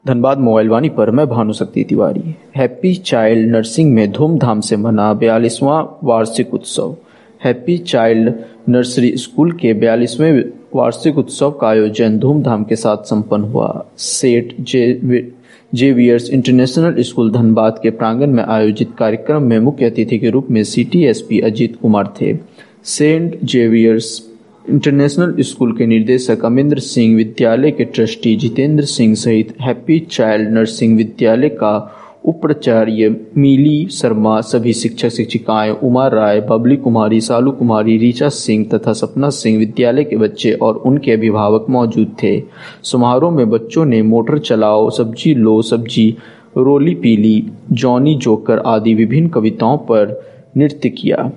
Dhanbad mobile Vaani पर मैं Bhanushakti Tiwari. Happy child nursing में धूमधाम से मना 42वां वार्षिक उत्सव। हैप्पी चाइल्ड नर्सरी स्कूल के 42वें वार्षिक उत्सव का आयोजन धूमधाम के साथ संपन्न हुआ। सेठ जेवियर्स इंटरनेशनल स्कूल धनबाद के प्रांगण में आयोजित कार्यक्रम में मुख्य अतिथि के रूप में सिटी एसपी अजीत कुमार थे। सेंट जेवियर्स इंटरनेशनल स्कूल के निदेशक अमरिंदर सिंह, विद्यालय के ट्रस्टी जितेंद्र सिंह सहित हैप्पी चाइल्ड नर्सिंग विद्यालय का उपाचार्य मिली शर्मा, सभी शिक्षक शिक्षिकाएं, उमा राय, बबली कुमारी, सालू कुमारी, ऋचा सिंह तथा सपना सिंह, विद्यालय के बच्चे और उनके अभिभावक मौजूद थे। समारोह में बच्चों ने मोटर चलाओ, सब्जी लो, सब्जी रोली पीली, जॉनी जोकर आदि विभिन्न कविताओं पर नृत्य किया।